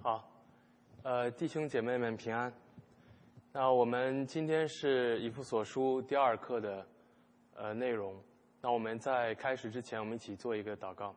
好，弟兄姐妹们平安。那我们今天是以弗所书第2课的内容。那我们在开始之前，我们一起做一个祷告。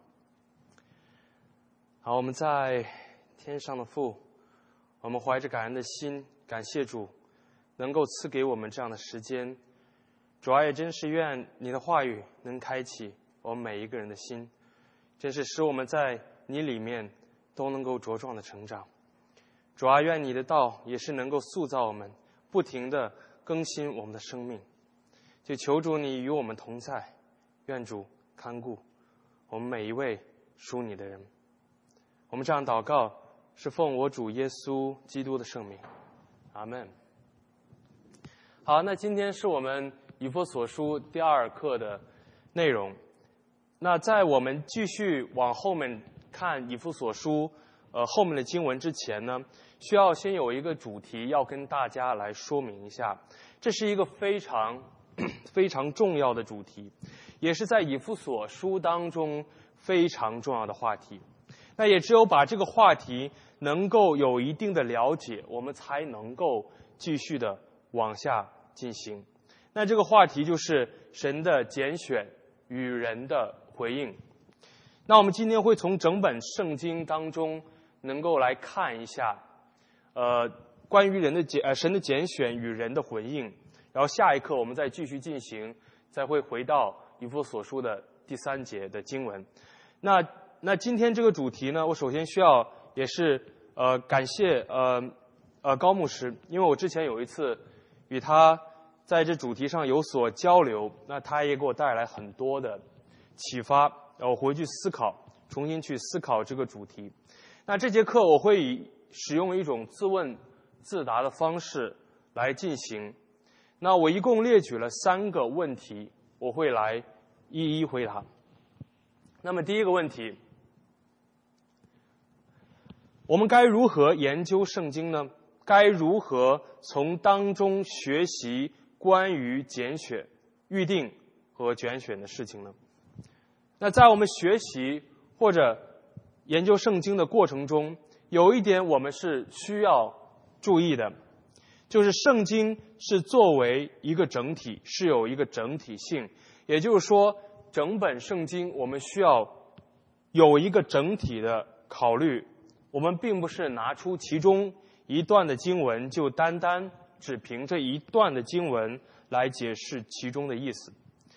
好，我们在天上的父，我们怀着感恩的心，感谢主能够赐给我们这样的时间。主啊，也真是愿你的话语能开启我们每一个人的心，真是使我们在你里面都能够茁壮的成长。主啊，愿你的道也是能够塑造我们，不停的更新我们的生命。就求主你与我们同在，愿主看顾我们每一位属你的人。我们这样祷告，是奉我主耶稣基督的圣名，阿们。好，那今天是我们以弗所书第2课的内容。那在我们继续往后面看以弗所书后面的经文之前呢，需要先有一个主题要跟大家来说明一下。这是一个非常重要的主题，也是在以弗所书当中非常重要的话题。那也只有把这个话题能够有一定的了解，我们才能够继续的往下进行。那这个话题就是神的拣选与人的回应。那我们今天会从整本圣经当中能够来看一下关于神的拣选与人的回应。然后下一课我们再继续进行，再会回到以弗所书的第3节的经文。那今天这个主题呢，我首先需要也是感谢高牧师，因为我之前有一次与他在这主题上有所交流，那他也给我带来很多的启发，我回去重新去思考这个主题。那这节课我会使用一种自问自答的方式来进行。那我一共列举了3个问题，我会来一一回答。那么第一个问题，我们该如何研究圣经呢？该如何从当中学习关于拣选、预定和拣选的事情呢？那在我们学习或者研究圣经的过程中，有一点我们是需要注意的，就是圣经是作为一个整体，是有一个整体性。也就是说，整本圣经我们需要有一个整体的考虑。我们并不是拿出其中一段的经文，就单单只凭这一段的经文来解释其中的意思，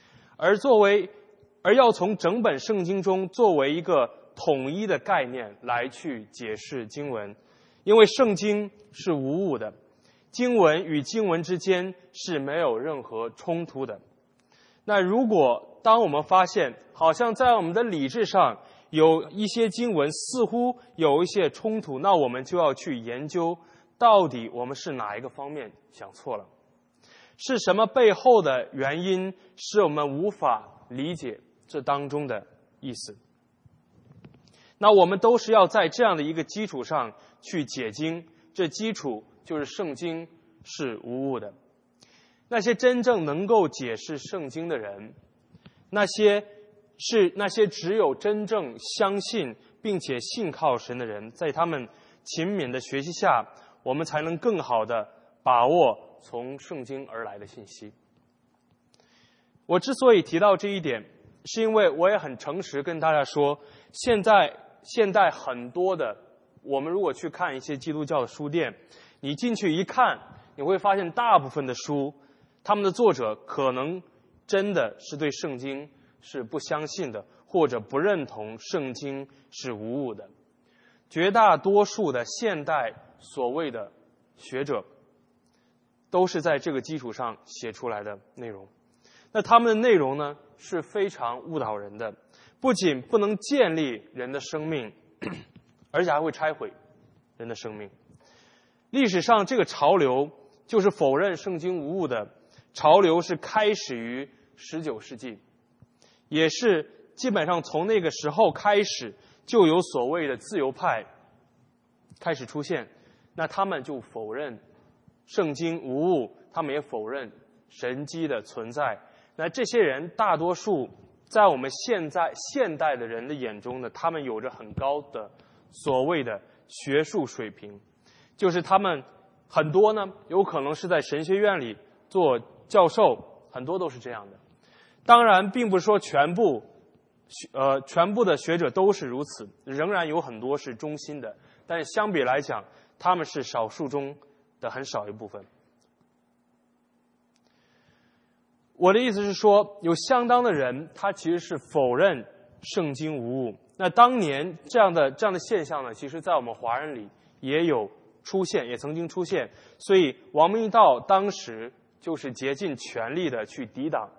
而要从整本圣经中作为一个统一的概念来去解释经文。因为圣经是无误的，经文与经文之间是没有任何冲突的。那如果当我们发现好像在我们的理智上有一些经文似乎有一些冲突，那我们就要去研究到底我们是哪一个方面想错了，是什么背后的原因使我们无法理解这当中的意思。那我们都是要在这样的一个基础上去解经，这基础就是圣经是无误的。那些真正能够解释圣经的人，那些只有真正相信并且信靠神的人，在他们勤勉的学习下，我们才能更好的把握从圣经而来的信息。我之所以提到这一点，是因为我也很诚实跟大家说，现代很多的，我们如果去看一些基督教的书店，你进去一看，你会发现大部分的书，他们的作者可能真的是对圣经是不相信的，或者不认同圣经是无误的。绝大多数的现代所谓的学者都是在这个基础上写出来的内容。那他们的内容呢，是非常误导人的，不仅不能建立人的生命，而且还会拆毁人的生命。历史上这个潮流，就是否认圣经无误的潮流，是开始于19世纪，也是基本上从那个时候开始就有所谓的自由派开始出现。那他们就否认圣经无误，他们也否认神迹的存在。那这些人大多数在我们现代的人的眼中呢，他们有着很高的所谓的学术水平，就是他们很多呢，有可能是在神学院里做教授，很多都是这样的。当然，并不是说全部的学者都是如此，仍然有很多是忠心的，但是相比来讲，他们是少数中的很少一部分。我的意思是说，有相当的人，他其实是否认圣经无误。那当年这样的现象呢，其实在我们华人里也有出现，也曾经出现。所以王明道当时就是竭尽全力的去抵挡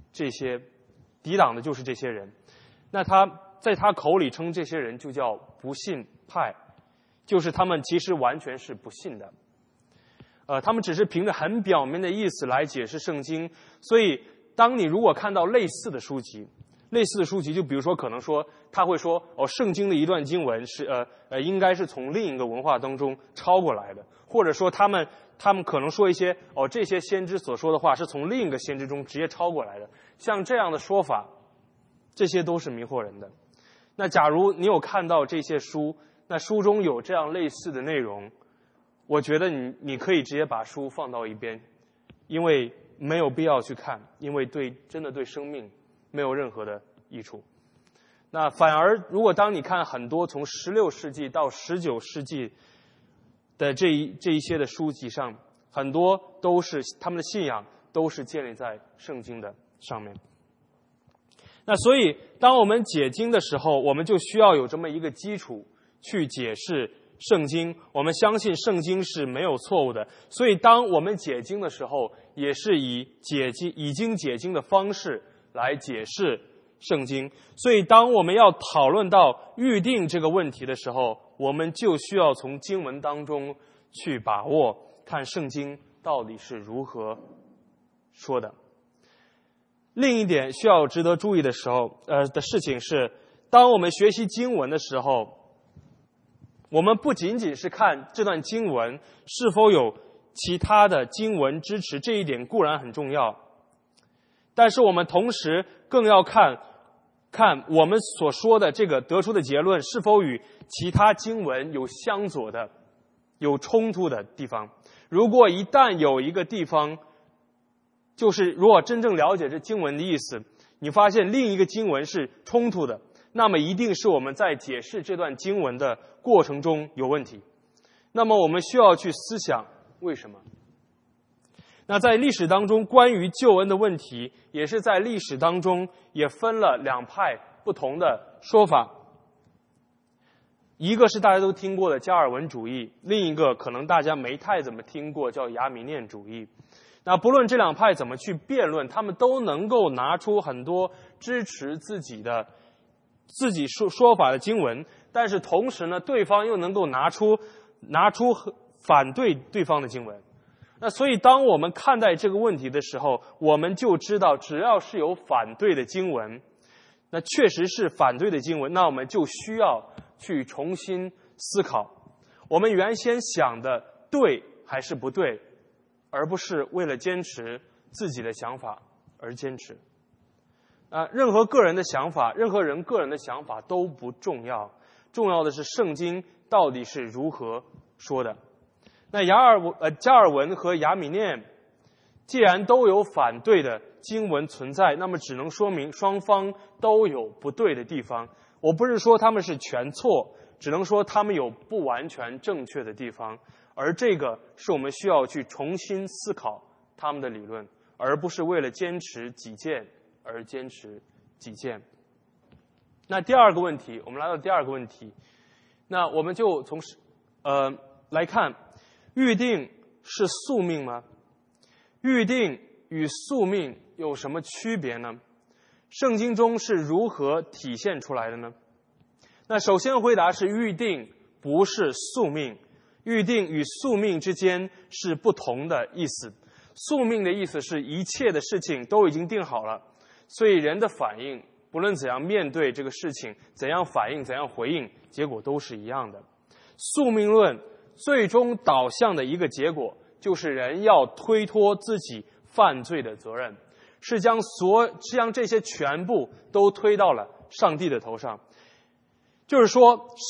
的就是这些人。那他在他口里称这些人就叫不信派，就是他们其实完全是不信的。他们只是凭着很表面的意思来解释圣经。所以当你如果看到类似的书籍，就比如说可能说他会说圣经的一段经文是应该是从另一个文化当中抄过来的，或者说他们可能说一些这些先知所说的话是从另一个先知中直接抄过来的，像这样的说法，这些都是迷惑人的。那假如你有看到这些书，那书中有这样类似的内容，我觉得你可以直接把书放到一边，因为没有必要去看，因为真的对生命没有任何的益处。那反而如果当你看很多从16世纪到19世纪的这一些的书籍上，很多都是他们的信仰都是建立在圣经的上面。那所以当我们解经的时候，我们就需要有这么一个基础去解释圣经。我们相信圣经是没有错误的，所以当我们解经的时候，也是以已经解经的方式来解释圣经。所以当我们要讨论到预定这个问题的时候，我们就需要从经文当中去把握，看圣经到底是如何说的。另一点需要值得注意的事情是，当我们学习经文的时候，我们不仅仅是看这段经文是否有其他的经文支持，这一点固然很重要，但是我们同时更要看我们所说的这个得出的结论是否与其他经文有相左的、有冲突的地方。如果一旦有一个地方，就是如果真正了解这经文的意思，你发现另一个经文是冲突的，那么一定是我们在解释这段经文的过程中有问题。那么我们需要去思想为什么。那在历史当中，关于救恩的问题，也是在历史当中也分了两派不同的说法。一个是大家都听过的加尔文主义，另一个可能大家没太怎么听过，叫亚米念主义。那不论这两派怎么去辩论，他们都能够拿出很多支持自己说法的经文，但是同时呢，对方又能够拿出反对对方的经文。那所以当我们看待这个问题的时候，我们就知道只要是有反对的经文，那确实是反对的经文，那我们就需要去重新思考我们原先想的对还是不对，而不是为了坚持自己的想法而坚持。任何人个人的想法都不重要，重要的是圣经到底是如何说的。那加尔文和亚米念既然都有反对的经文存在，那么只能说明双方都有不对的地方。我不是说他们是全错，只能说他们有不完全正确的地方，而这个是我们需要去重新思考他们的理论，而不是为了坚持己见而坚持己见。那第二个问题，我们来到第二个问题，那我们就从来看，预定是宿命吗？预定与宿命有什么区别呢？圣经中是如何体现出来的呢？那首先回答是预定不是宿命，预定与宿命之间是不同的意思。宿命的意思是一切的事情都已经定好了，所以人的反应不论怎样面对这个事情，怎样反应，怎样回应，结果都是一样的。宿命论最终导向的一个结果，就是人要推脱自己犯罪的责任，是将这些全部都推到了上帝的头上。就是说，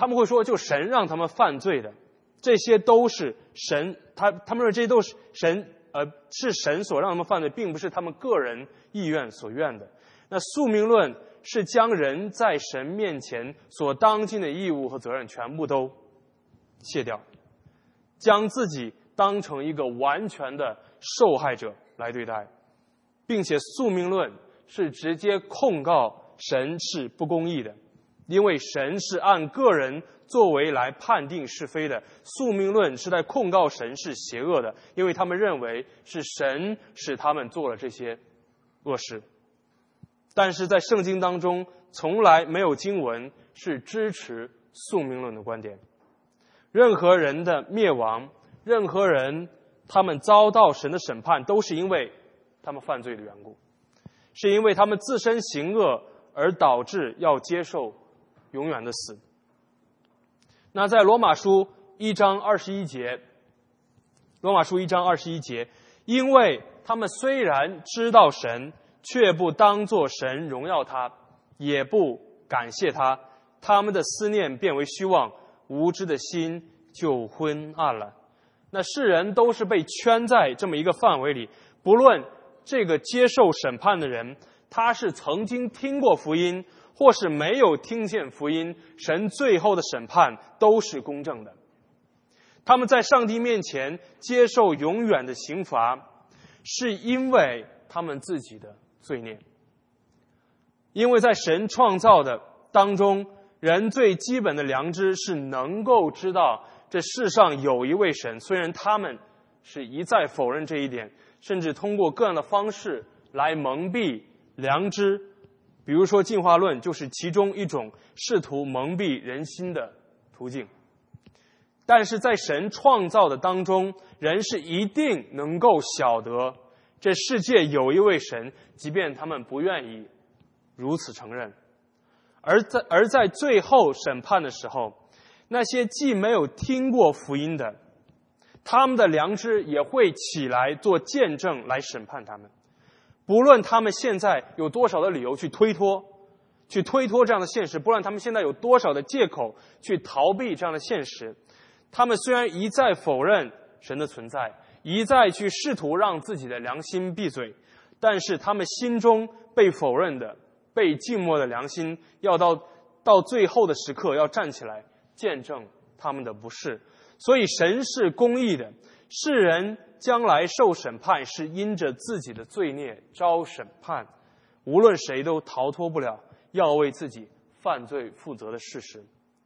他们会说，就神让他们犯罪的，这些都是神，他们认为这些都是是神所让他们犯罪，并不是他们个人意愿所愿的。那宿命论是将人在神面前所当尽的义务和责任全部都卸掉，将自己当成一个完全的受害者来对待，并且宿命论是直接控告神是不公义的，因为神是按个人作为来判定是非的。宿命论是在控告神是邪恶的，因为他们认为是神使他们做了这些恶事。但是在圣经当中，从来没有经文是支持宿命论的观点。任何人的灭亡，任何人他们遭到神的审判，都是因为他们犯罪的缘故，是因为他们自身行恶而导致要接受永远的死。那在罗马书1章21节，因为他们虽然知道神，却不当作神荣耀他，也不感谢他，他们的思念变为虚妄，无知的心就昏暗了。那世人都是被圈在这么一个范围里，不论这个接受审判的人，他是曾经听过福音，或是没有听见福音，神最后的审判都是公正的。他们在上帝面前接受永远的刑罚，是因为他们自己的罪孽。因为在神创造的当中，人最基本的良知是能够知道这世上有一位神，虽然他们是一再否认这一点，甚至通过各样的方式来蒙蔽良知，比如说进化论就是其中一种试图蒙蔽人心的途径。但是在神创造的当中，人是一定能够晓得这世界有一位神，即便他们不愿意如此承认。而在最后审判的时候，那些既没有听过福音的，他们的良知也会起来做见证来审判他们。不论他们现在有多少的理由去推脱这样的现实，不论他们现在有多少的借口去逃避这样的现实，他们虽然一再否认神的存在，一再去试图让自己的良心闭嘴，但是他们心中被否认的、被静默的良心，要到最后的时刻要站起来见证他们的不是。所以神是公义的，世人将来受审判是因着自己的罪孽遭审判，无论谁都逃脱不了要为自己犯罪负责的事实。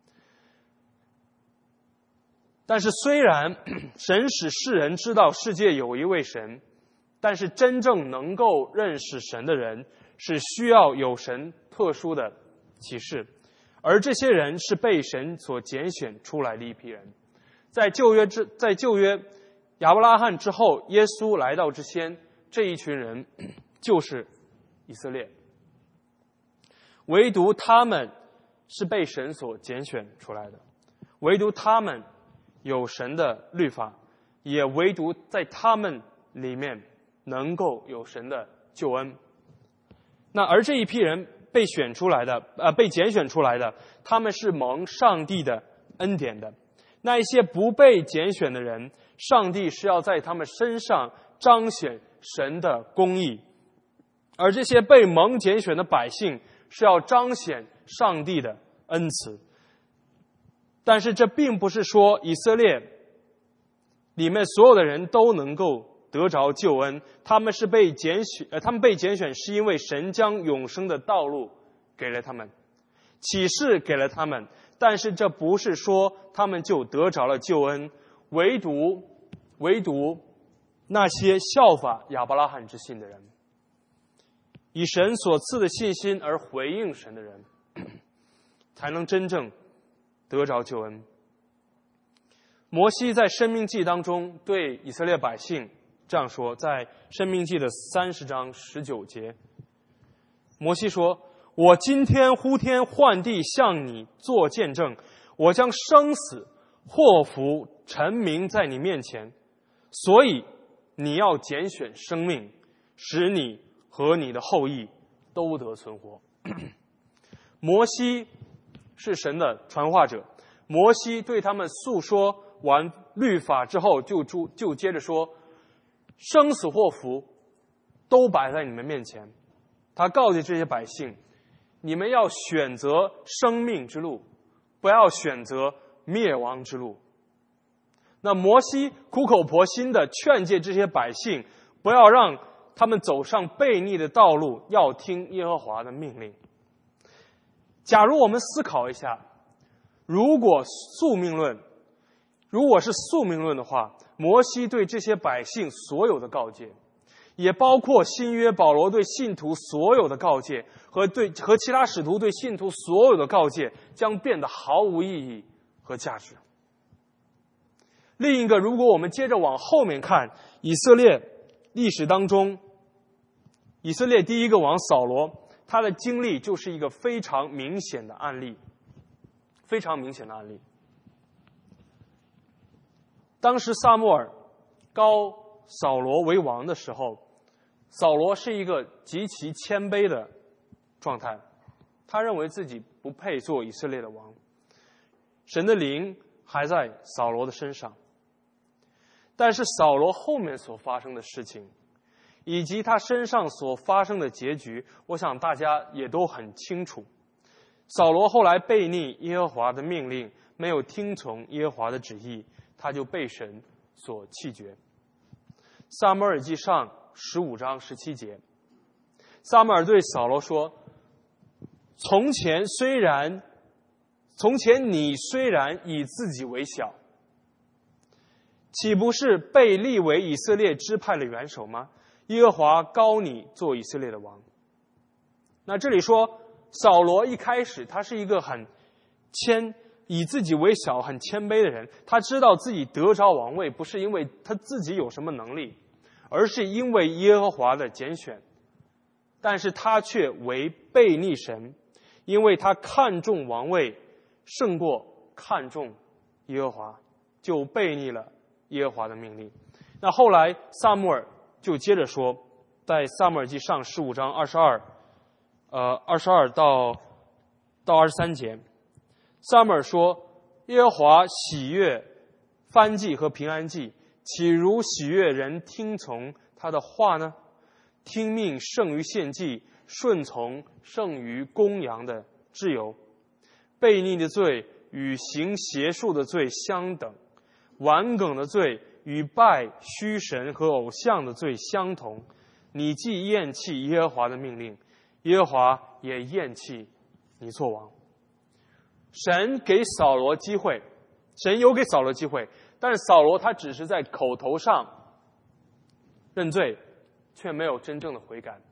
但是虽然神使世人知道世界有一位神，但是真正能够认识神的人是需要有神特殊的启示，而这些人是被神所拣选出来的一批人。在旧约亚伯拉罕之后，耶稣来到之先，这一群人就是以色列。唯独他们是被神所拣选出来的，唯独他们有神的律法，也唯独在他们里面能够有神的救恩。那而这一批人被拣选出来的，他们是蒙上帝的恩典的。那一些不被拣选的人，上帝是要在他们身上彰显神的公义，而这些被蒙拣选的百姓是要彰显上帝的恩慈。但是这并不是说以色列里面所有的人都能够得着救恩，他们被拣选是因为神将永生的道路给了他们，启示给了他们，但是这不是说他们就得着了救恩。唯独那些效法亚伯拉罕之信的人，以神所赐的信心而回应神的人，才能真正得着救恩。摩西在申命记当中对以色列百姓这样说，在申命记的30章19节，摩西说：我今天呼天唤地向你做见证，我将生死祸福陈明在你面前，所以你要拣选生命，使你和你的后裔都得存活。摩西是神的传话者。摩西对他们诉说完律法之后，就接着说，生死祸福都摆在你们面前。他告诫这些百姓，你们要选择生命之路，不要选择灭亡之路。那摩西苦口婆心地劝诫这些百姓，不要让他们走上悖逆的道路，要听耶和华的命令。假如我们思考一下，如果是宿命论的话，摩西对这些百姓所有的告诫，也包括新约保罗对信徒所有的告诫和其他使徒对信徒所有的告诫，将变得毫无意义和价值。另一个，如果我们接着往后面看，以色列历史当中，以色列第一个王扫罗，他的经历就是一个非常明显的案例。当时撒母耳膏扫罗为王的时候，扫罗是一个极其谦卑的状态，他认为自己不配做以色列的王，神的灵还在扫罗的身上。但是扫罗后面所发生的事情，以及他身上所发生的结局，我想大家也都很清楚。扫罗后来悖逆耶和华的命令，没有听从耶和华的旨意，他就被神所弃绝。撒母耳记上15章17节，撒母耳对扫罗说，从前你虽然以自己为小，岂不是被立为以色列支派的元首吗？耶和华膏你做以色列的王。那这里说，扫罗一开始他是一个以自己为小、很谦卑的人，他知道自己得着王位不是因为他自己有什么能力，而是因为耶和华的拣选。但是他却为悖逆神，因为他看重王位胜过看重耶和华，就悖逆了耶和华的命令。那后来撒母耳就接着说，在撒母耳记上15章22到23节，撒母耳说，耶和华喜悦燔祭和平安祭，岂如喜悦人听从他的话呢？听命胜于献祭，顺从胜于公羊的脂油。悖逆的罪与行邪术的罪相等，顽梗的罪与拜虚神和偶像的罪相同。你既厌弃耶和华的命令，耶和华也厌弃你做王。神有给扫罗机会，但是扫罗他只是在口头上认罪，却没有真正的悔改。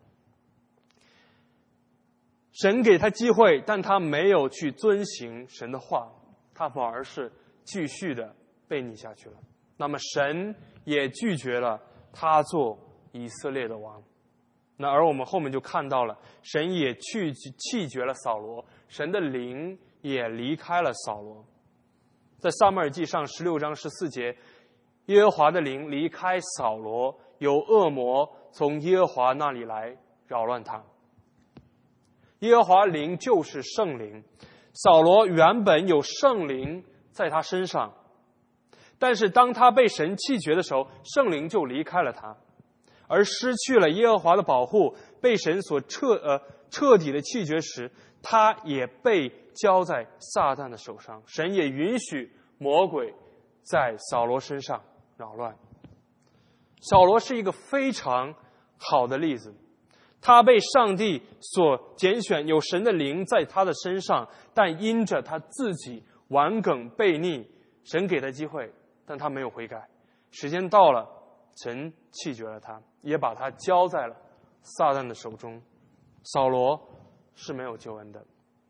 神给他机会，但他没有去遵行神的话，他反而是继续的悖逆下去了。那么神也拒绝了他做以色列的王。那而我们后面就看到了，神也弃绝了扫罗，神的灵也离开了扫罗。在撒母耳记上16章14节，耶和华的灵离开扫罗，有恶魔从耶和华那里来扰乱他。耶和华灵就是圣灵，扫罗原本有圣灵在他身上，但是当他被神弃绝的时候，圣灵就离开了他，而失去了耶和华的保护，被神所彻底的弃绝时，他也被交在撒旦的手上。神也允许魔鬼在扫罗身上扰乱。扫罗是一个非常好的例子，他被上帝所拣选，有神的灵在他的身上，但因着他自己顽梗悖逆，神给他机会，但他没有悔改。时间到了，神弃绝了他，也把他交在了撒旦的手中。扫罗是没有救恩的。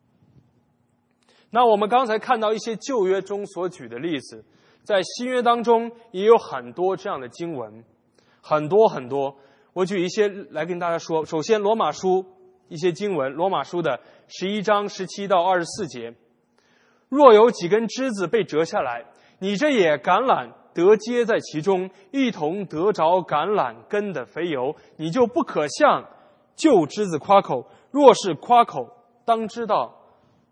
那我们刚才看到一些旧约中所举的例子，在新约当中也有很多这样的经文，很多。我举一些来跟大家说。首先罗马书一些经文，罗马书的11章17到24节，若有几根枝子被折下来，你这野橄榄得接在其中，一同得着橄榄根的肥油，你就不可向旧枝子夸口。若是夸口，当知道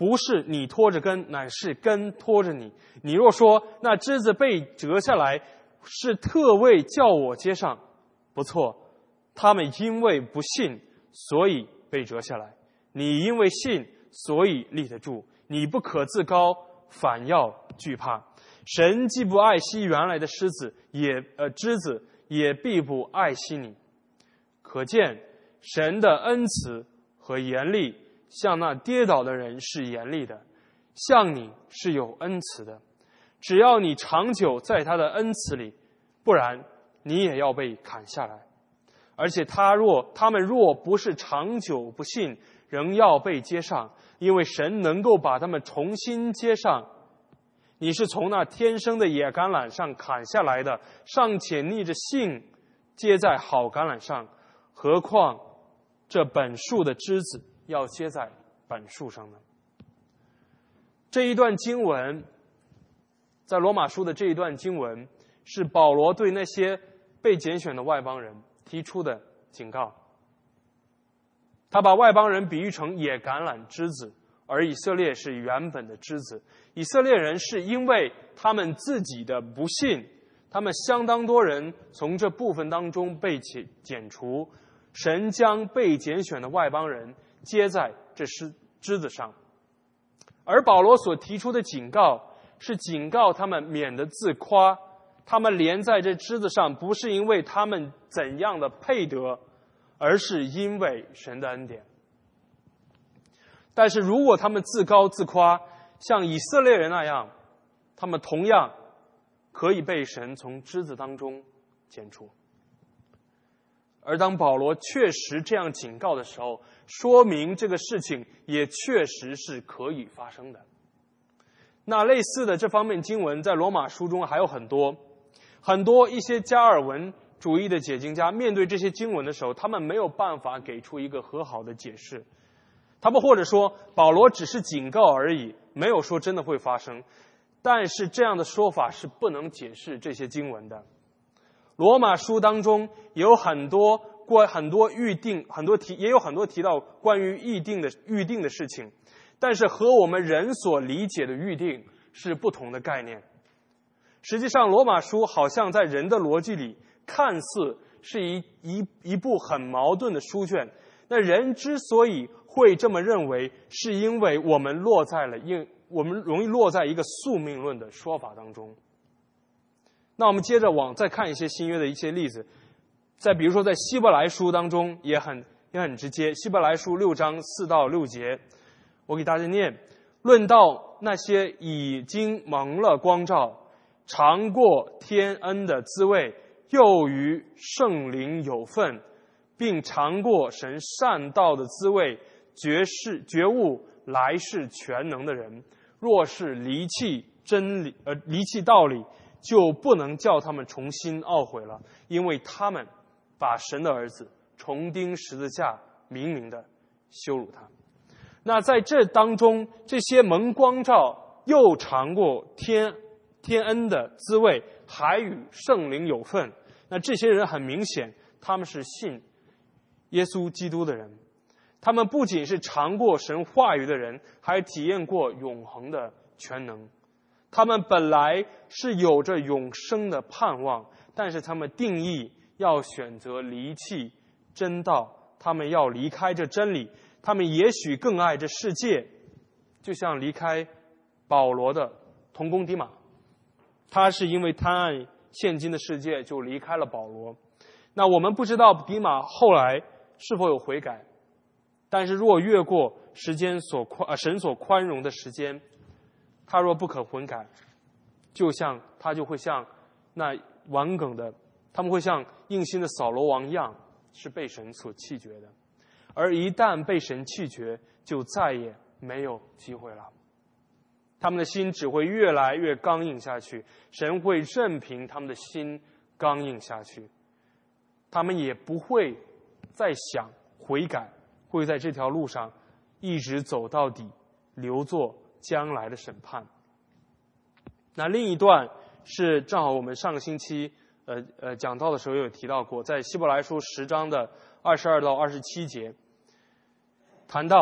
不是你拖着根，乃是根拖着你。你若说那枝子被折下来，是特为叫我接上，不错，他们因为不信，所以被折下来。你因为信，所以立得住。你不可自高，反要惧怕。神既不爱惜原来的枝子，也必不爱惜你。可见神的恩慈和严厉，向那跌倒的人是严厉的，向你是有恩慈的。只要你长久在他的恩慈里，不然你也要被砍下来。而且他们若不是长久不信，仍要被接上，因为神能够把他们重新接上。你是从那天生的野橄榄上砍下来的，尚且逆着性接在好橄榄上，何况这本树的枝子要接在本树上呢？这一段经文，在罗马书的这一段经文，是保罗对那些被拣选的外邦人提出的警告。他把外邦人比喻成野橄榄枝子，而以色列是原本的枝子。以色列人是因为他们自己的不信，他们相当多人从这部分当中被剪除，神将被拣选的外邦人接在这枝子上。而保罗所提出的警告，是警告他们免得自夸，他们连在这枝子上，不是因为他们怎样的配得，而是因为神的恩典。但是如果他们自高自夸，像以色列人那样，他们同样可以被神从枝子当中剪除。而当保罗确实这样警告的时候，说明这个事情也确实是可以发生的。那类似的这方面经文在罗马书中还有很多一些加尔文主义的解经家面对这些经文的时候，他们没有办法给出一个和好的解释。他们或者说保罗只是警告而已，没有说真的会发生。但是这样的说法是不能解释这些经文的。罗马书当中有很多预定，也有很多提到关于预定的事情，但是和我们人所理解的预定是不同的概念。实际上罗马书好像在人的逻辑里看似是一部很矛盾的书卷。那人之所以会这么认为，是因为我们容易落在一个宿命论的说法当中。那我们接着再看一些新约的一些例子，比如说在希伯来书当中也很直接。希伯来书6章4到6节，我给大家念：论到那些已经蒙了光照，尝过天恩的滋味，又与圣灵有份，并尝过神善道的滋味，觉悟来世全能的人，若是离弃道理，就不能叫他们重新懊悔了，因为他们把神的儿子重钉十字架，明明的羞辱他。那在这当中，这些蒙光照又尝过天恩的滋味，还与圣灵有份，那这些人很明显他们是信耶稣基督的人，他们不仅是尝过神话语的人，还体验过永恒的全能。他们本来是有着永生的盼望，但是他们定义要选择离弃真道，他们要离开这真理，他们也许更爱这世界，就像离开保罗的同工迪马，他是因为贪爱现今的世界就离开了保罗。那我们不知道迪马后来是否有悔改，但是若越过神所宽容的时间，他若不可悔改，他就会像那顽梗的，他们会像硬心的扫罗王一样，是被神所弃绝的。而一旦被神弃绝，就再也没有机会了。他们的心只会越来越刚硬下去，神会任凭他们的心刚硬下去，他们也不会再想悔改，会在这条路上一直走到底，留作将来的审判。那另一段是正好我们上个星期讲到的时候有提到过，在希伯来书10章的22到27节，谈到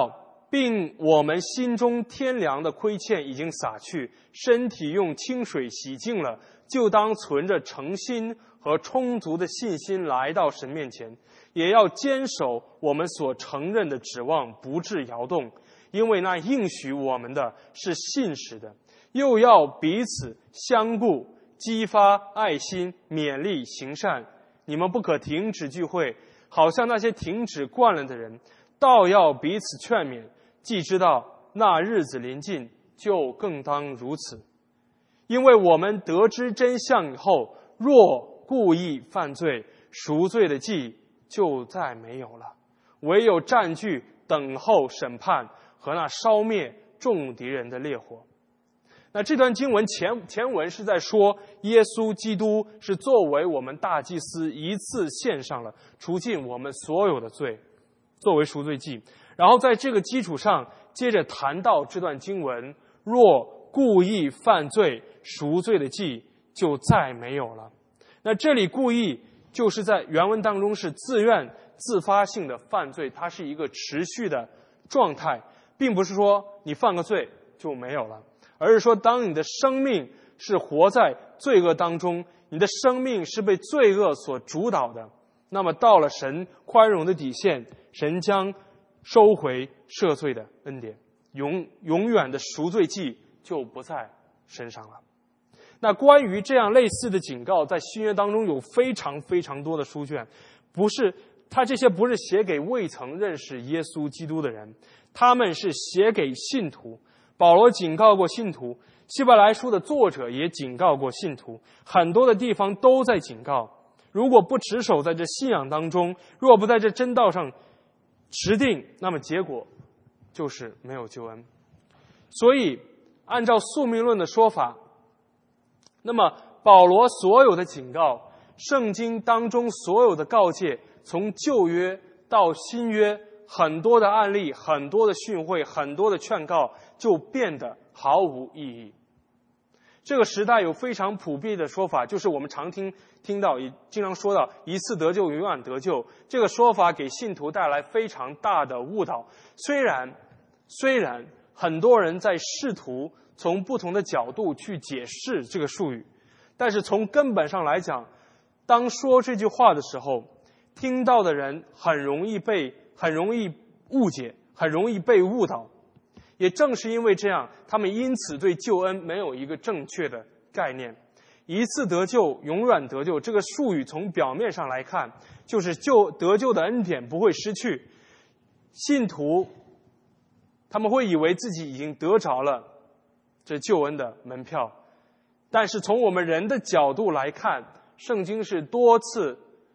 并我们心中天良的亏欠已经洒去，身体用清水洗净了，就当存着诚心和充足的信心来到神面前，也要坚守我们所承认的指望，不致摇动，因为那应许我们的是信实的。又要彼此相顾，激发爱心，勉励行善。你们不可停止聚会，好像那些停止惯了的人，倒要彼此劝勉，既知道那日子临近，就更当如此。因为我们得知真相以后，若故意犯罪，赎罪的祭就再没有了，唯有占据等候审判和那烧灭众敌人的烈火。那这段经文前文是在说，耶稣基督是作为我们大祭司一次献上了除尽我们所有的罪，作为赎罪祭。然后在这个基础上，接着谈到这段经文，若故意犯罪，赎罪的祭就再没有了。那这里故意就是在原文当中是自愿自发性的犯罪，它是一个持续的状态，并不是说你犯个罪就没有了，而是说当你的生命是活在罪恶当中，你的生命是被罪恶所主导的，那么到了神宽容的底线，神将收回赦罪的恩典，永远的赎罪祭就不在身上了。那关于这样类似的警告，在新约当中有非常非常多的书卷，这些不是写给未曾认识耶稣基督的人，他们是写给信徒。保罗警告过信徒，希伯来书的作者也警告过信徒，很多的地方都在警告，如果不持守在这信仰当中，若不在这真道上持定，那么结果就是没有救恩。所以按照宿命论的说法，那么保罗所有的警告，圣经当中所有的告诫，从旧约到新约，很多的案例，很多的训诲，很多的劝告就变得毫无意义。这个时代有非常普遍的说法，就是我们常听到也经常说到一次得救永远得救，这个说法给信徒带来非常大的误导。虽然很多人在试图从不同的角度去解释这个术语，但是从根本上来讲，当说这句话的时候，听到的人很容易误解，很容易被误导。也正是因为这样，他们因此对救恩没有一个正确的概念。一次得救永远得救这个术语从表面上来看，就是得救的恩典不会失去，信徒他们会以为自己已经得着了这救恩的门票。但是从我们人的角度来看，圣经是多次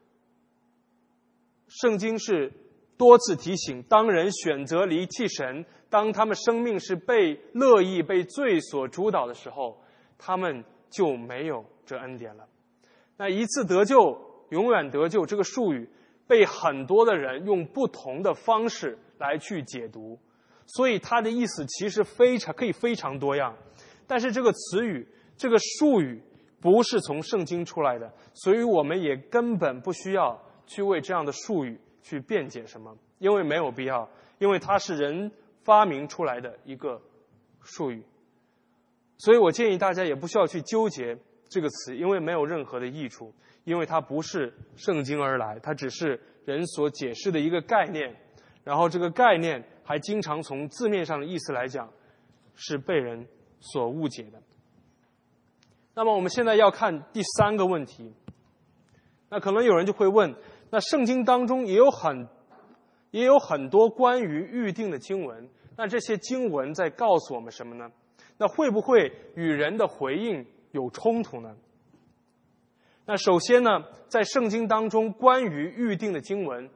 提醒，当人选择离弃神，当他们生命是被乐意被罪所主导的时候，他们就没有这恩典了。那一次得救永远得救这个术语被很多的人用不同的方式来去解读，所以它的意思其实可以非常多样。但是这个词语这个术语不是从圣经出来的，所以我们也根本不需要去为这样的术语去辩解什么，因为没有必要，因为它是人发明出来的一个术语。所以我建议大家也不需要去纠结这个词，因为没有任何的益处，因为它不是圣经而来，它只是人所解释的一个概念，然后这个概念还经常从字面上的意思来讲是被人所误解的。那么我们现在要看第三个问题，那可能有人就会问，那圣经当中也有很多关于预定的经文，那这些经文在告诉我们什么呢？那会不会与人的回应有冲突呢？那首先呢，在圣经当中关于预定的经文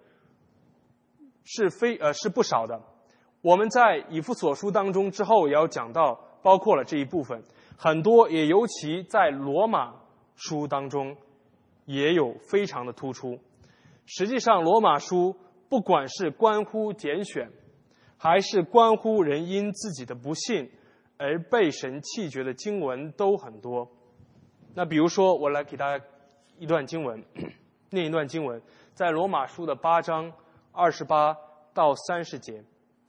是不少的。我们在以弗所书当中之后也要讲到，包括了这一部分，很多也尤其在罗马书当中也有非常的突出。实际上罗马书不管是关乎拣选，还是关乎人因自己的不信而被神弃绝的经文都很多。那比如说我来给大家一段经文，念一段经文，在罗马书的8章28到30节，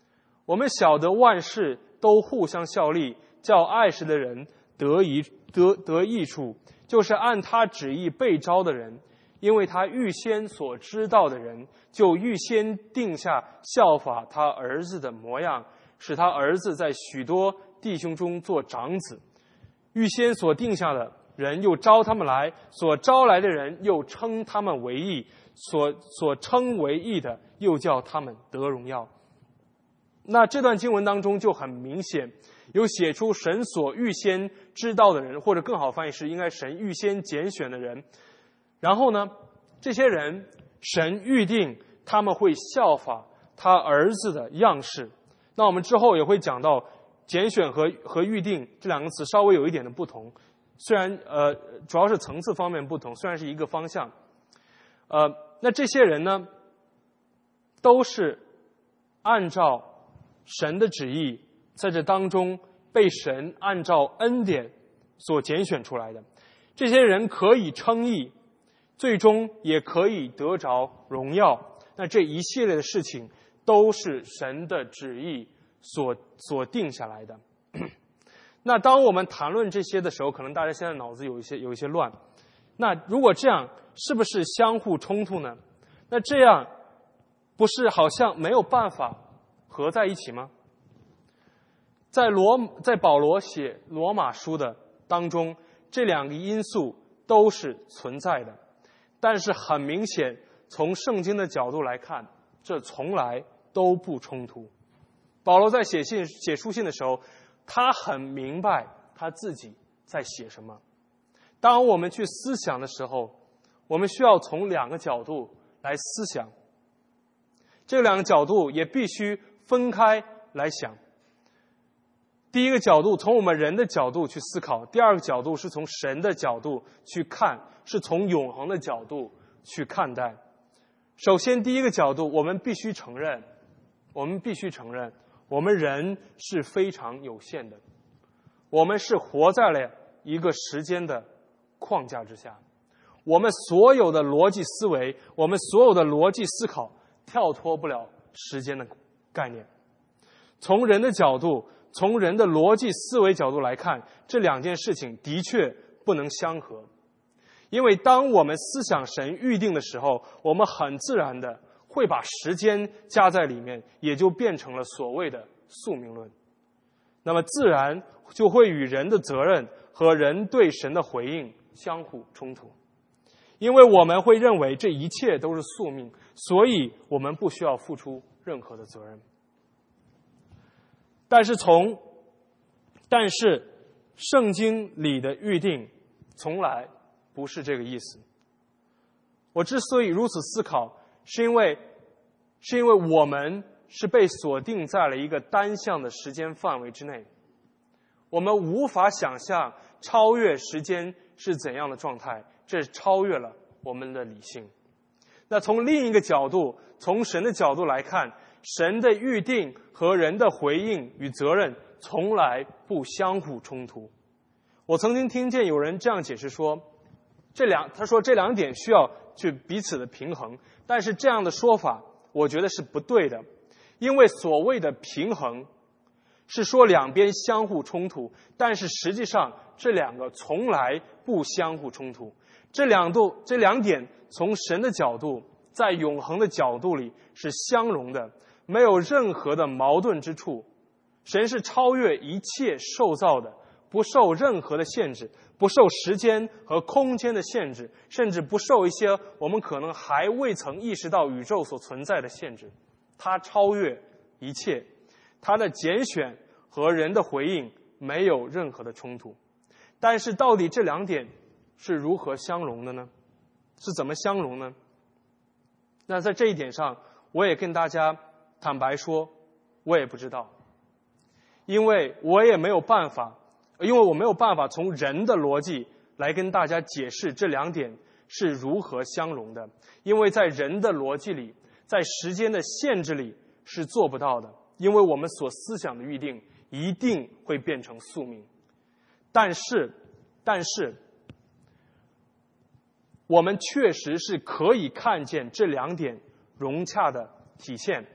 我们晓得万事都互相效力，叫爱神的人得益处，就是按他旨意被招的人，因为他预先所知道的人，就预先定下效法他儿子的模样，使他儿子在许多弟兄中做长子。预先所定下的人又招他们来，所招来的人又称他们为义，所称为义的又叫他们得荣耀。那这段经文当中就很明显有写出神所预先知道的人，或者更好翻译是应该神预先拣选的人。然后呢，这些人神预定他们会效法他儿子的样式。那我们之后也会讲到拣选和预定这两个词稍微有一点的不同，虽然主要是层次方面不同，虽然是一个方向。那这些人呢，都是按照神的旨意在这当中被神按照恩典所拣选出来的。这些人可以称义，最终也可以得着荣耀。那这一系列的事情都是神的旨意所定下来的。那当我们谈论这些的时候，可能大家现在脑子有一些乱。那如果这样，是不是相互冲突呢？那这样不是好像没有办法合在一起吗？在保罗写罗马书的当中，这两个因素都是存在的，但是很明显，从圣经的角度来看，这从来都不冲突。保罗在写书信的时候，他很明白他自己在写什么。当我们去思想的时候，我们需要从两个角度来思想，这两个角度也必须分开来想。第一个角度从我们人的角度去思考，第二个角度是从神的角度去看，是从永恒的角度去看待。首先第一个角度，我们必须承认我们人是非常有限的，我们是活在了一个时间的框架之下，我们所有的逻辑思维，我们所有的逻辑思考跳脱不了时间的概念。从人的角度，从人的逻辑思维角度来看，这两件事情的确不能相合。因为当我们思想神预定的时候，我们很自然的会把时间加在里面，也就变成了所谓的宿命论。那么自然就会与人的责任和人对神的回应相互冲突。因为我们会认为这一切都是宿命，所以我们不需要付出任何的责任。但是圣经里的预定从来不是这个意思。我之所以如此思考，是因为我们是被锁定在了一个单向的时间范围之内，我们无法想象超越时间是怎样的状态，这超越了我们的理性。那从另一个角度，从神的角度来看，神的预定和人的回应与责任从来不相互冲突。我曾经听见有人这样解释说，他说这两点需要去彼此的平衡，但是这样的说法我觉得是不对的。因为所谓的平衡是说两边相互冲突，但是实际上这两个从来不相互冲突。这两点从神的角度，在永恒的角度里是相容的，没有任何的矛盾之处。神是超越一切受造的，不受任何的限制，不受时间和空间的限制，甚至不受一些我们可能还未曾意识到宇宙所存在的限制。他超越一切，他的拣选和人的回应没有任何的冲突。但是到底这两点是如何相容的呢？是怎么相容呢？那在这一点上，我也跟大家坦白说，我也不知道。因为我没有办法从人的逻辑来跟大家解释这两点是如何相容的。因为在人的逻辑里，在时间的限制里是做不到的，因为我们所思想的预定一定会变成宿命。但是我们确实是可以看见这两点融洽的体现。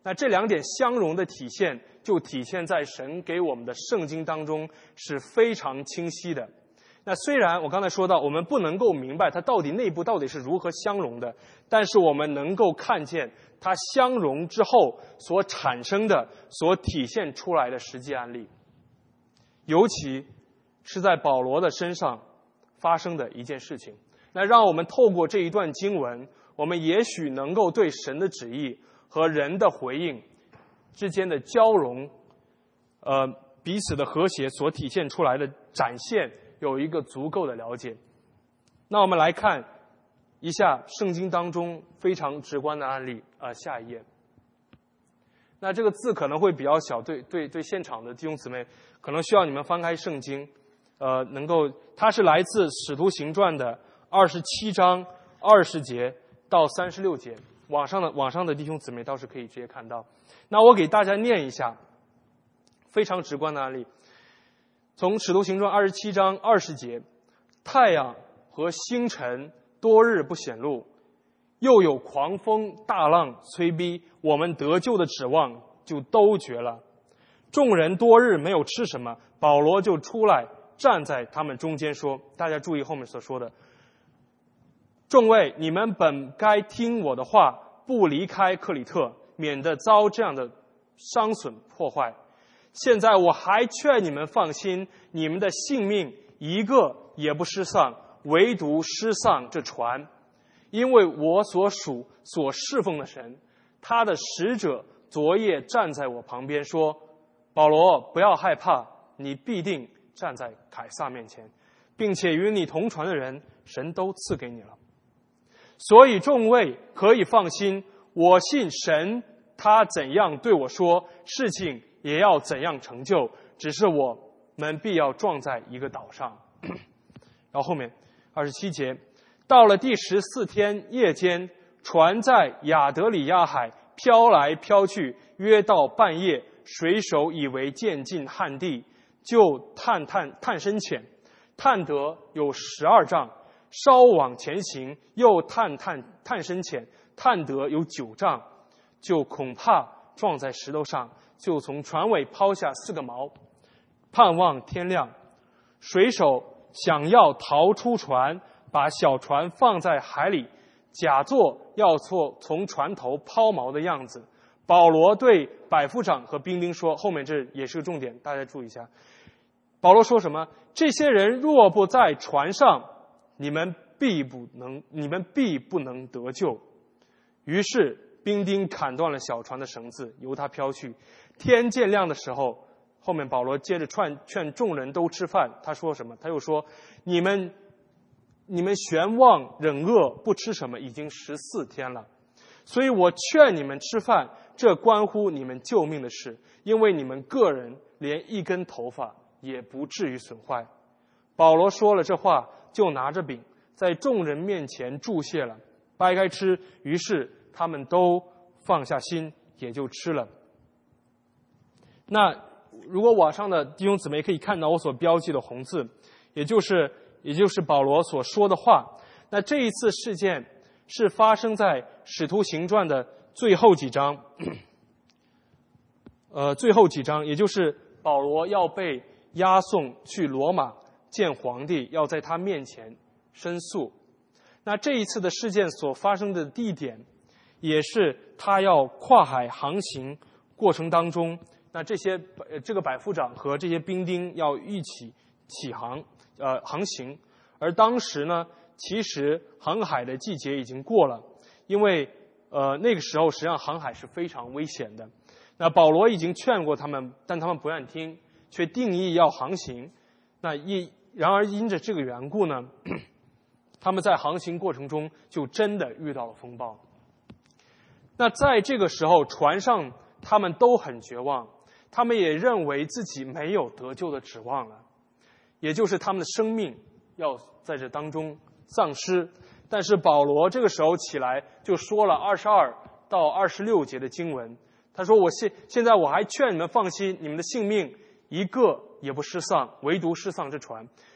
那这2点相容的体现，就体现在神给我们的圣经当中是非常清晰的。那虽然我刚才说到，我们不能够明白它内部到底是如何相容的，但是我们能够看见它相容之后所产生的、所体现出来的实际案例，尤其是在保罗的身上发生的一件事情。那让我们透过这一段经文，我们也许能够对神的旨意和人的回应之间的交融，彼此的和谐所体现出来的展现，有一个足够的了解。那我们来看一下圣经当中非常直观的案例，下一页。那这个字可能会比较小，对现场的弟兄姊妹，可能需要你们翻开圣经，它是来自《使徒行传》的27章20节到36节，网上的弟兄姊妹倒是可以直接看到。那我给大家念一下非常直观的案例，从《使徒行传》27章20节，太阳和星辰多日不显露，又有狂风大浪催逼，我们得救的指望就都绝了。众人多日没有吃什么，保罗就出来站在他们中间说，大家注意后面所说的，众位，你们本该听我的话，不离开克里特，免得遭这样的伤损破坏。现在我还劝你们放心，你们的性命一个也不失丧，唯独失丧这船。因为我所属所侍奉的神，他的使者昨夜站在我旁边说，保罗，不要害怕，你必定站在凯撒面前，并且与你同船的人，神都赐给你了。所以众位可以放心，我信神，他怎样对我说，事情也要怎样成就，只是我们必要撞在一个岛上。然后后面27节，到了第14天夜间，船在亚得里亚海飘来飘去，约到半夜，水手以为渐近旱地，就探深浅，探得有12丈，稍往前行，又探深浅，探得有9丈，就恐怕撞在石头上，就从船尾抛下4个锚，盼望天亮。水手想要逃出船，把小船放在海里，假作要从船头抛锚的样子。保罗对百夫长和兵丁说，后面这也是个重点，大家注意一下。保罗说什么？这些人若不在船上，你们必不能得救。于是兵丁砍断了小船的绳子，由它飘去。天渐亮的时候，后面保罗接着劝众人都吃饭。他说什么？他又说，你们悬望忍饿，不吃什么，已经14天了。所以我劝你们吃饭，这关乎你们救命的事，因为你们个人连一根头发也不至于损坏。保罗说了这话，就拿着饼在众人面前祝谢了，掰开吃，于是他们都放下心，也就吃了。那如果网上的弟兄姊妹可以看到我所标记的红字，也就是保罗所说的话。那这一次事件是发生在使徒行传的最后几章，也就是保罗要被押送去罗马见皇帝，要在他面前申诉。那这一次的事件所发生的地点，也是他要跨海航行过程当中，那这个百夫长和这些兵丁要一起航行。而当时呢，其实航海的季节已经过了，因为那个时候实际上航海是非常危险的。那保罗已经劝过他们，但他们不愿听，却定义要航行。然而因着这个缘故呢，他们在航行过程中就真的遇到了风暴。那在这个时候，船上他们都很绝望，他们也认为自己没有得救的指望了，也就是他们的生命要在这当中丧失。但是保罗这个时候起来就说了22到26节的经文，他说，现在我还劝你们放心，你们的性命一个也不失丧，唯独失丧这船。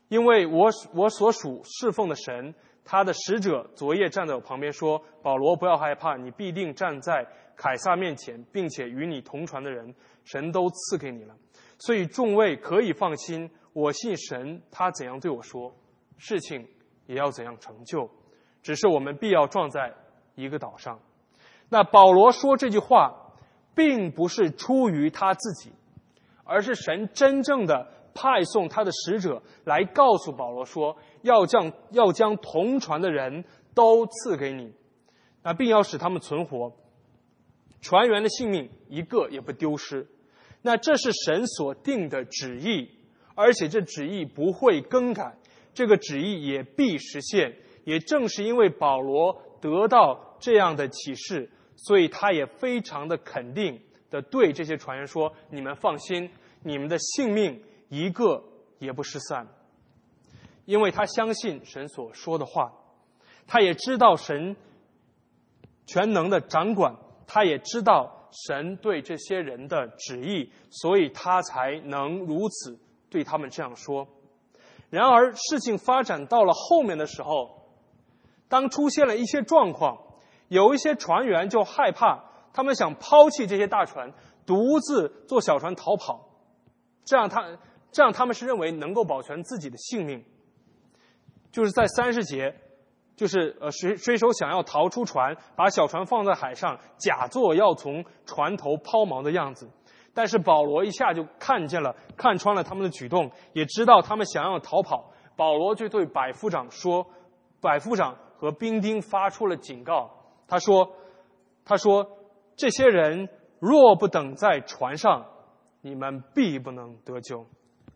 因为我所属侍奉的神，他的使者昨夜站在我旁边说，保罗，不要害怕，你必定站在凯撒面前，并且与你同船的人，神都赐给你了。所以众位可以放心，我信神，他怎样对我说，事情也要怎样成就，只是我们必要撞在一个岛上。那保罗说这句话并不是出于他自己，而是神真正的派送他的使者来告诉保罗说，要将同船的人都赐给你，那并要使他们存活，船员的性命一个也不丢失。那这是神所定的旨意，而且这旨意不会更改，这个旨意也必实现。也正是因为保罗得到这样的启示，所以他也非常的肯定的对这些船员说，你们放心，你们的性命一个也不失散。因为他相信神所说的话，他也知道神全能的掌管，他也知道神对这些人的旨意，所以他才能如此对他们这样说。然而事情发展到了后面的时候，当出现了一些状况，有一些船员就害怕，他们想抛弃这些大船，独自坐小船逃跑，这样他们是认为能够保全自己的性命。就是在30节，就是水手想要逃出船，把小船放在海上，假作要从船头抛锚的样子。但是保罗一下就看穿了他们的举动，也知道他们想要逃跑。保罗就对百夫长和兵丁发出了警告。他说这些人若不等在船上，你们必不能得救。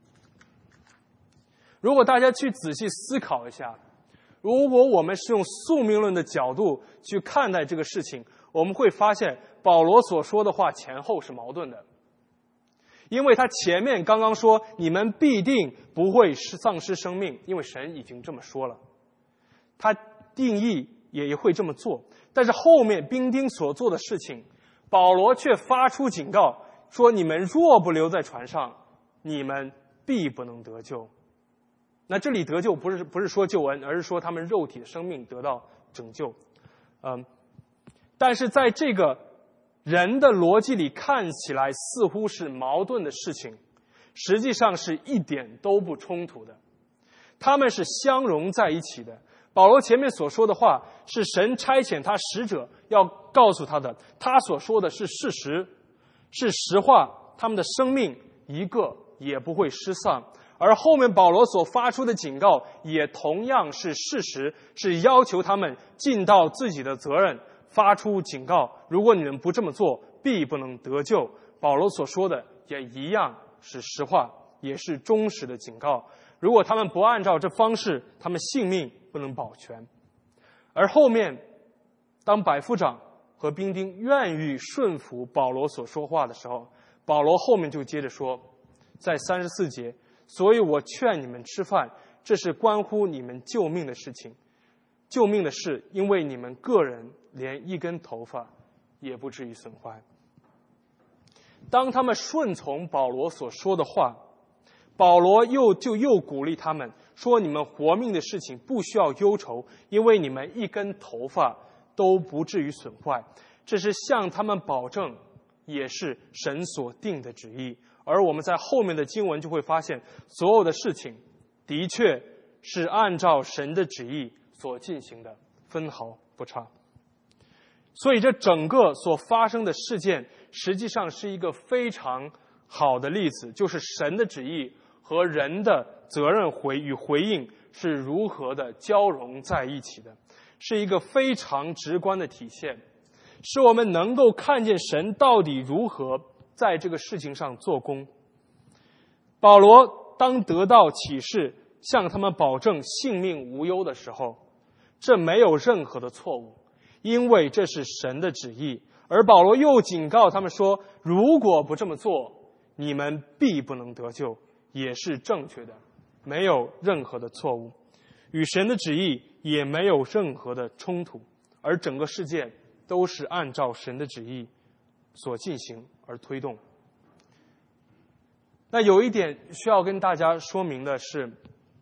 如果大家去仔细思考一下，如果我们是用宿命论的角度去看待这个事情，我们会发现保罗所说的话前后是矛盾的。因为他前面刚刚说你们必定不会丧失生命，因为神已经这么说了，他定义也会这么做。但是后面兵丁所做的事情，保罗却发出警告说，你们若不留在船上，你们必不能得救。那这里得救不是说救恩，而是说他们肉体的生命得到拯救。但是在这个人的逻辑里看起来似乎是矛盾的事情，实际上是一点都不冲突的，他们是相融在一起的。保罗前面所说的话是神差遣他使者要告诉他的，他所说的是事实，是实话，他们的生命一个也不会失丧。而后面保罗所发出的警告也同样是事实，是要求他们尽到自己的责任，发出警告，如果你们不这么做，必不能得救。保罗所说的也一样是实话，也是忠实的警告。如果他们不按照这方式，他们性命不能保全。而后面当百夫长和兵丁愿意顺服保罗所说话的时候，保罗后面就接着说，在34节，所以我劝你们吃饭，这是关乎你们救命的事情。救命的事，因为你们个人连一根头发也不至于损坏。当他们顺从保罗所说的话，保罗又鼓励他们说，你们活命的事情不需要忧愁，因为你们一根头发都不至于损坏。这是向他们保证，也是神所定的旨意。而我们在后面的经文就会发现，所有的事情的确是按照神的旨意所进行的，分毫不差。所以这整个所发生的事件实际上是一个非常好的例子，就是神的旨意和人的责任与回应是如何的交融在一起的，是一个非常直观的体现，使我们能够看见神到底如何在这个事情上做工。保罗当得到启示，向他们保证性命无忧的时候，这没有任何的错误，因为这是神的旨意。而保罗又警告他们说，如果不这么做，你们必不能得救，也是正确的，没有任何的错误，与神的旨意也没有任何的冲突，而整个事件都是按照神的旨意所进行而推动。那有一点需要跟大家说明的是，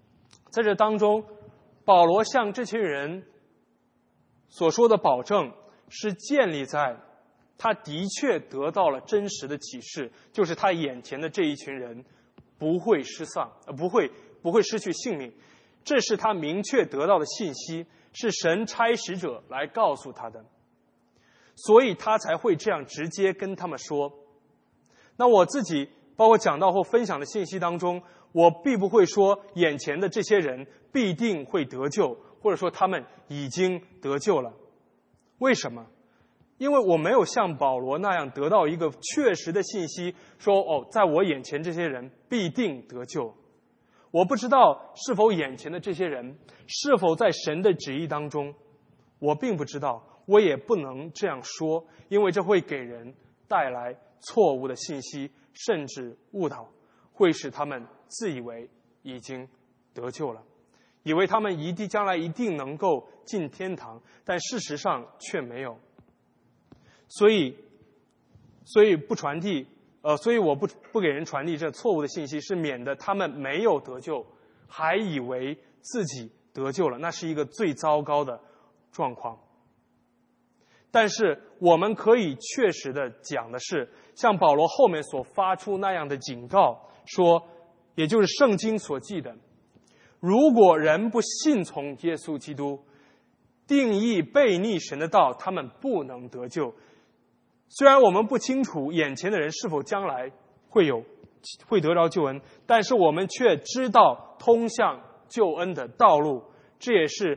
在这当中，保罗向这群人所说的保证是建立在他的确得到了真实的启示，就是他眼前的这一群人不会失丧，不会失去性命。这是他明确得到的信息，是神差使者来告诉他的，所以他才会这样直接跟他们说。那我自己包括讲到或分享的信息当中，我并不会说眼前的这些人必定会得救，或者说他们已经得救了。为什么？因为我没有像保罗那样得到一个确实的信息，说在我眼前这些人必定得救。我不知道是否眼前的这些人是否在神的旨意当中，我并不知道，我也不能这样说，因为这会给人带来错误的信息，甚至误导，会使他们自以为已经得救了，以为他们将来一定能够进天堂，但事实上却没有。所以不传递，所以我不给人传递这错误的信息，是免得他们没有得救，还以为自己得救了，那是一个最糟糕的状况。但是我们可以确实的讲的是，像保罗后面所发出那样的警告，说，也就是圣经所记的，如果人不信从耶稣基督，定义悖逆神的道，他们不能得救。虽然我们不清楚眼前的人是否将来会得着救恩，但是我们却知道通向救恩的道路，这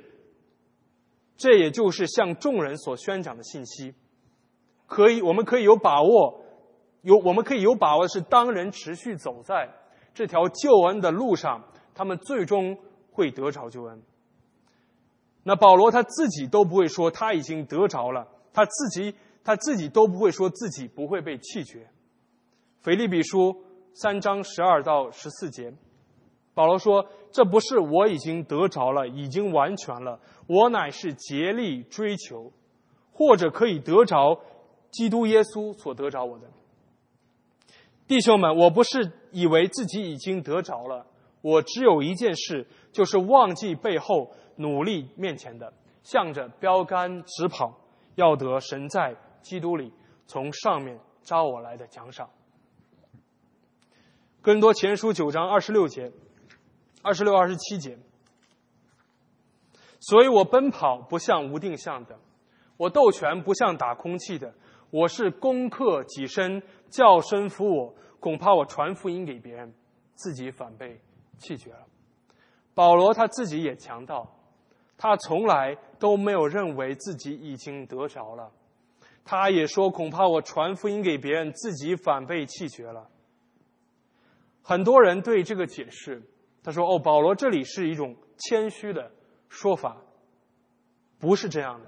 也就是向众人所宣讲的信息。我们可以有把握的是，当人持续走在这条救恩的路上，他们最终会得着救恩。那保罗他自己都不会说他已经得着了，他自己都不会说自己不会被弃绝。腓立比书3章12到14节，保罗说，这不是我已经得着了，已经完全了，我乃是竭力追求，或者可以得着基督耶稣所得着我的。弟兄们，我不是以为自己已经得着了，我只有一件事，就是忘记背后，努力面前的，向着标杆直跑，要得神在基督里从上面招我来的奖赏。哥林多前书9章26节26、27节，所以我奔跑不像无定向的，我斗拳不像打空气的，我是攻克己身，叫身服我，恐怕我传福音给别人，自己反被弃绝了。保罗他自己也强调，他从来都没有认为自己已经得着了，他也说恐怕我传福音给别人，自己反被弃绝了。很多人对这个解释，他说保罗这里是一种谦虚的说法，不是这样的。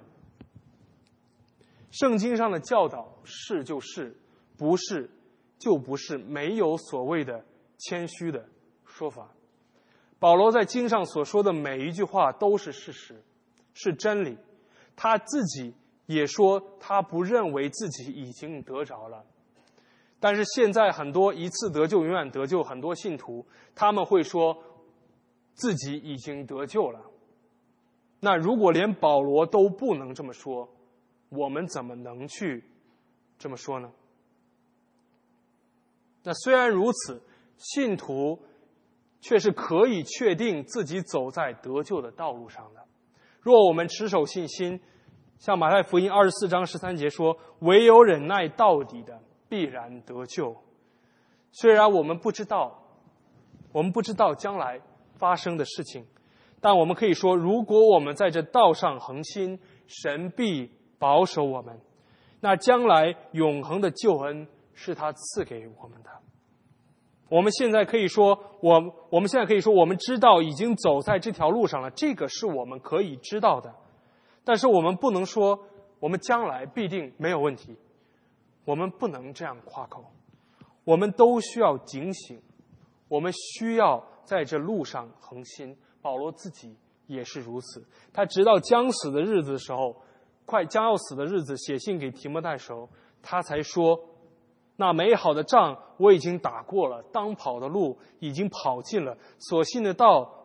圣经上的教导是就是，不是就不是，没有所谓的谦虚的说法。保罗在经上所说的每一句话都是事实，是真理。他自己也说他不认为自己已经得着了。但是现在很多一次得救永远得救很多信徒，他们会说自己已经得救了。那如果连保罗都不能这么说，我们怎么能去这么说呢？那虽然如此，信徒却是可以确定自己走在得救的道路上的。若我们持守信心，像马太福音24章13节说，唯有忍耐到底的必然得救。虽然我们不知道将来发生的事情，但我们可以说，如果我们在这道上恒心，神必保守我们，那将来永恒的救恩是他赐给我们的。我们现在可以说，我们知道已经走在这条路上了，这个是我们可以知道的。但是我们不能说我们将来必定没有问题，我们不能这样夸口。我们都需要警醒，我们需要在这路上恒心。保罗自己也是如此，他直到将死的日子的时候，快将要死的日子，写信给提摩太的时候，他才说，那美好的仗我已经打过了，当跑的路已经跑尽了，所信的道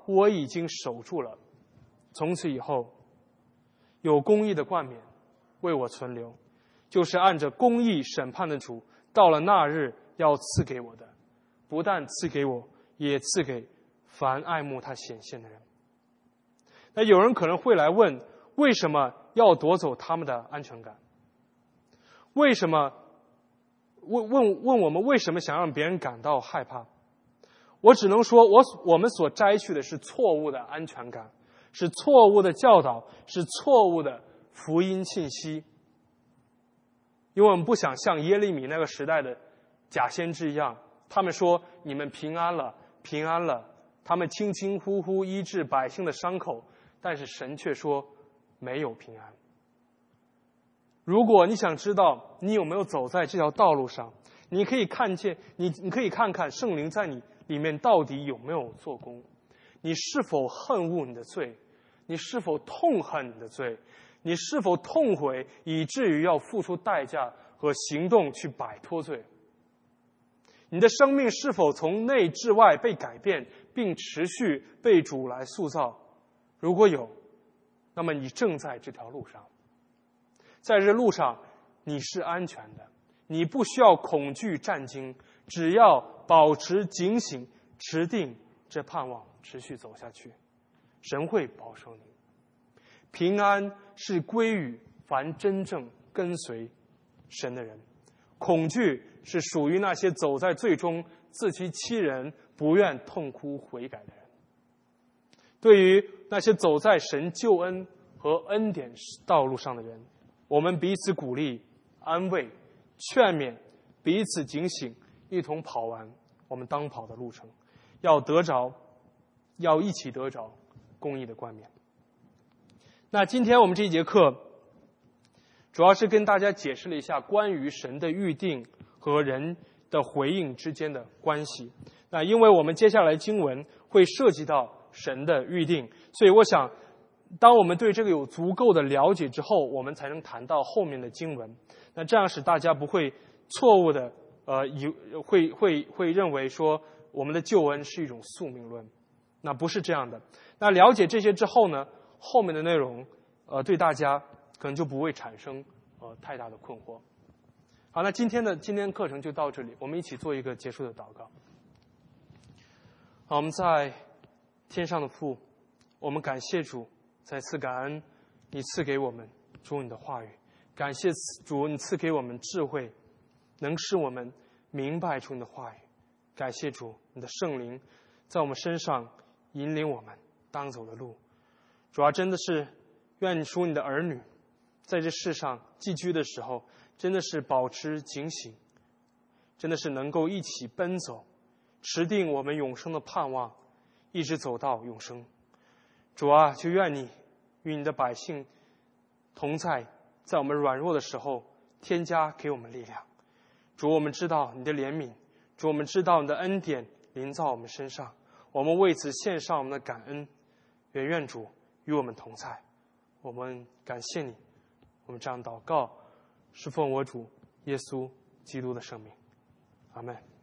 我已经守住了。从此以后，有公义的冠冕为我存留，就是按着公义审判的主，到了那日要赐给我的，不但赐给我，也赐给凡爱慕他显现的人。那有人可能会来问，为什么要夺走他们的安全感？为什么问我们为什么想让别人感到害怕？我只能说，我们所摘去的是错误的安全感，是错误的教导，是错误的福音信息。因为我们不想像耶利米那个时代的假先知一样，他们说你们平安了，平安了，他们轻轻呼呼医治百姓的伤口，但是神却说没有平安。如果你想知道你有没有走在这条道路上，你可以看见，你可以看看圣灵在你里面到底有没有做工。你是否恨恶你的罪？你是否痛恨你的罪？你是否痛悔以至于要付出代价和行动去摆脱罪？你的生命是否从内至外被改变，并持续被主来塑造？如果有，那么你正在这条路上。在这路上，你是安全的，你不需要恐惧战惊，只要保持警醒，持定这盼望，持续走下去，神会保守你。平安是归于凡真正跟随神的人，恐惧是属于那些走在罪中自欺欺人、不愿痛哭悔改的人。对于那些走在神救恩和恩典道路上的人，我们彼此鼓励、安慰、劝勉，彼此警醒，一同跑完我们当跑的路程，要一起得着公义的冠冕。那今天我们这一节课主要是跟大家解释了一下关于神的预定和人的回应之间的关系。那因为我们接下来经文会涉及到神的预定，所以我想当我们对这个有足够的了解之后，我们才能谈到后面的经文。那这样使大家不会错误的会认为说我们的救恩是一种宿命论。那不是这样的。那了解这些之后呢，后面的内容对大家可能就不会产生太大的困惑。好，那今天课程就到这里，我们一起做一个结束的祷告。好，我们在天上的父，我们感谢主，再次感恩你赐给我们主你的话语，感谢主你赐给我们智慧，能使我们明白主你的话语。感谢主你的圣灵在我们身上引领我们当走的路。主要真的是愿你属你的儿女在这世上寄居的时候，真的是保持警醒，真的是能够一起奔走，持定我们永生的盼望，一直走到永生。主啊，就愿你与你的百姓同在，在我们软弱的时候添加给我们力量。主，我们知道你的怜悯，主，我们知道你的恩典临到我们身上，我们为此献上我们的感恩。愿主与我们同在，我们感谢你。我们这样祷告，是奉我主耶稣基督的圣名，阿们。